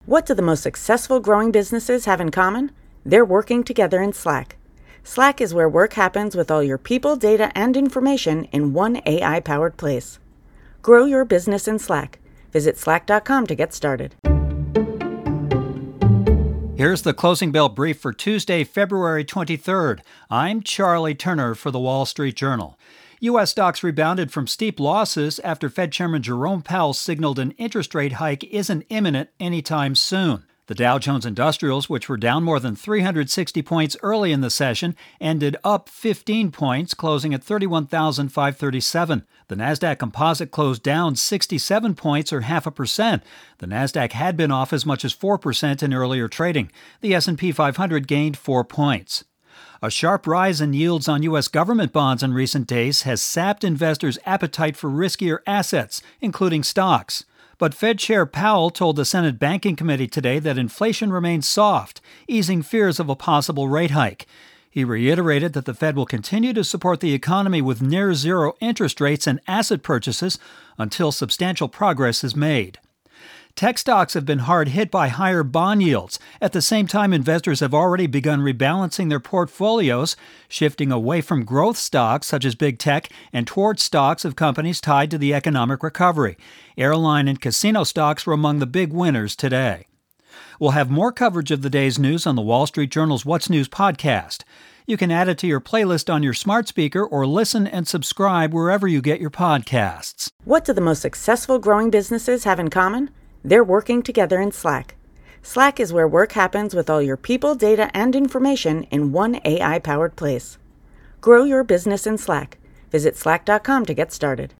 What do the most successful growing businesses have in common? They're working together in Slack. Slack is where work happens with all your people, data, and information in one AI-powered place. Grow your business in Slack. Visit slack.com to get started. Here's the closing bell brief for Tuesday, February 23rd. I'm Charlie Turner for The Wall Street Journal. U.S. stocks rebounded from steep losses after Fed Chairman Jerome Powell signaled an interest rate hike isn't imminent anytime soon. The Dow Jones Industrials, which were down more than 360 points early in the session, ended up 15 points, closing at 31,537. The Nasdaq Composite closed down 67 points, or 0.5%. The Nasdaq had been off as much as 4% in earlier trading. The S&P 500 gained 4 points. A sharp rise in yields on U.S. government bonds in recent days has sapped investors' appetite for riskier assets, including stocks. But Fed Chair Powell told the Senate Banking Committee today that inflation remains soft, easing fears of a possible rate hike. He reiterated that the Fed will continue to support the economy with near-zero interest rates and asset purchases until substantial progress is made. Tech stocks have been hard hit by higher bond yields. At the same time, investors have already begun rebalancing their portfolios, shifting away from growth stocks such as big tech and towards stocks of companies tied to the economic recovery. Airline and casino stocks were among the big winners today. We'll have more coverage of the day's news on the Wall Street Journal's What's News podcast. You can add it to your playlist on your smart speaker or listen and subscribe wherever you get your podcasts. What do the most successful growing businesses have in common? They're working together in Slack. Slack is where work happens with all your people, data, and information in one AI-powered place. Grow your business in Slack. Visit slack.com to get started.